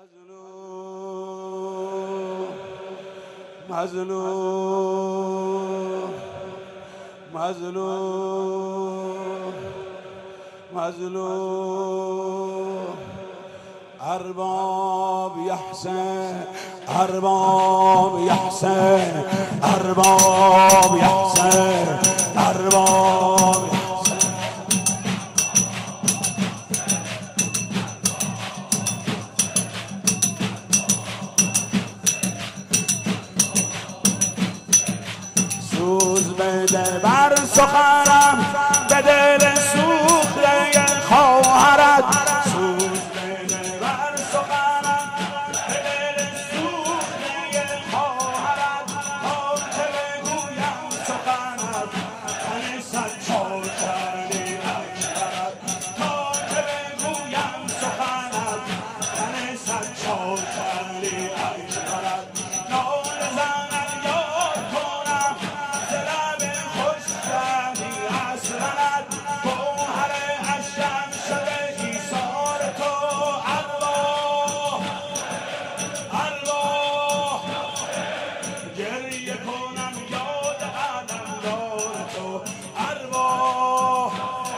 مظلوم ارباب یحسن ارباب یحسن ارباب یحسن ارباب سوز بده بر سخنم به دل سوخته خواهرت سوز بده بر سخنم به دل سوخته خواهرت تا که بگویم سخنت تن صد چال کردی اکبرت تا که بگویم سخنت تن صد چال کردی اکبرت نال زنم یاد کنم لب خوش کردی اصلنت گوهر اشکم شده ایثار تو ارواح ارواح گریه کنم یاد علمدار تو ارواح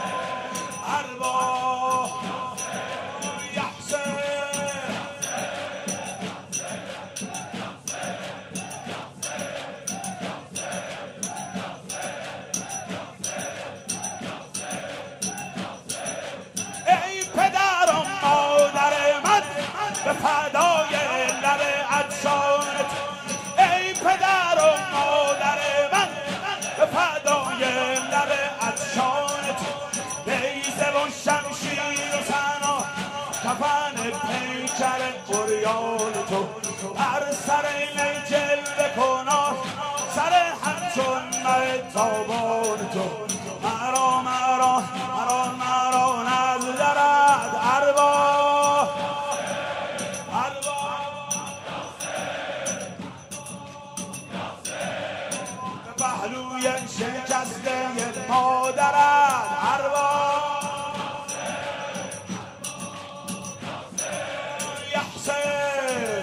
ارواح یحسن ای پدر و مادر من به فدای لب عطشانت ای پدر و مادر من به فدای لب عطشانت بیضه و شمشیر و سنا کفن پیکر عریان تو بر سر می جلوه کنار سر همچون مه تابان تو مرا مرا مرا مرا نزدرد ارواح ارواح به پهلوی شکسته مادرت ارواح یحسن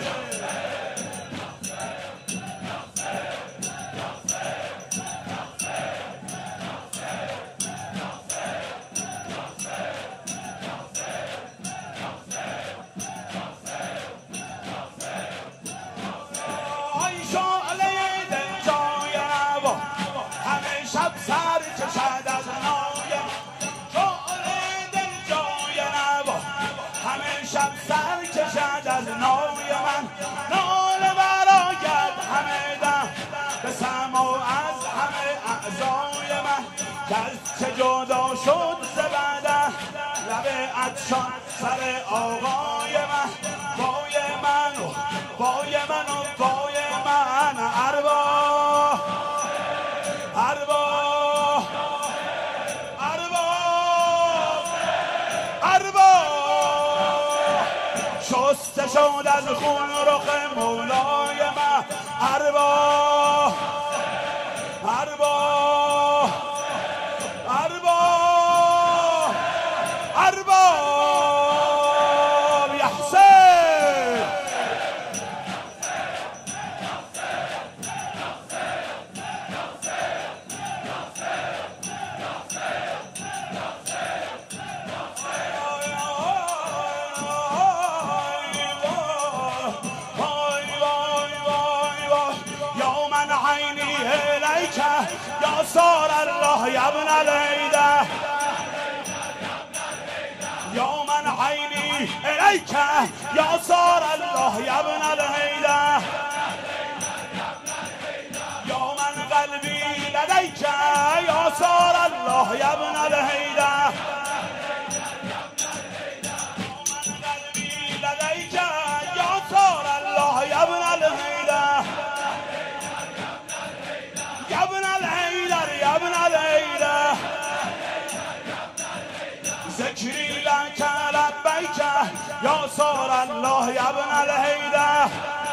آی شعله دل جای نوا همه شب سر کشد از نایم شعله دل جای نوا همه شب سر کشد از نای من ناله براید همه دم به سما از همه اعضای من کس چه جدا شد ز بدن لب عطشان سر آقای من بای من و بای من و بای من ارواح ارواح ارواح ارواح شسته شد از خون رخ مولای من ارواح ارواح ارواح ارواح یحسن یا من عینی الیک یا صار الله یا ابن لیده یا من عینی الیک یا صار الله یا ابن لیده یا من قلبی لدیک یا صار الله یا ابن لیده لديك يا صار الله يا ابن الهيدر يا ابن الهيدر يا ابن الهيدر ذكري لك لبيك يا صار الله يا ابن الهيدر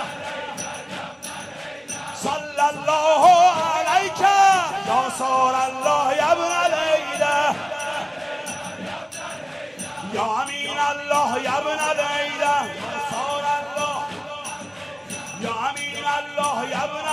صلى الله عليك يا صار الله يا ابن الهيدر يا امين الله يا ابن الهيدر يا صار يا ابن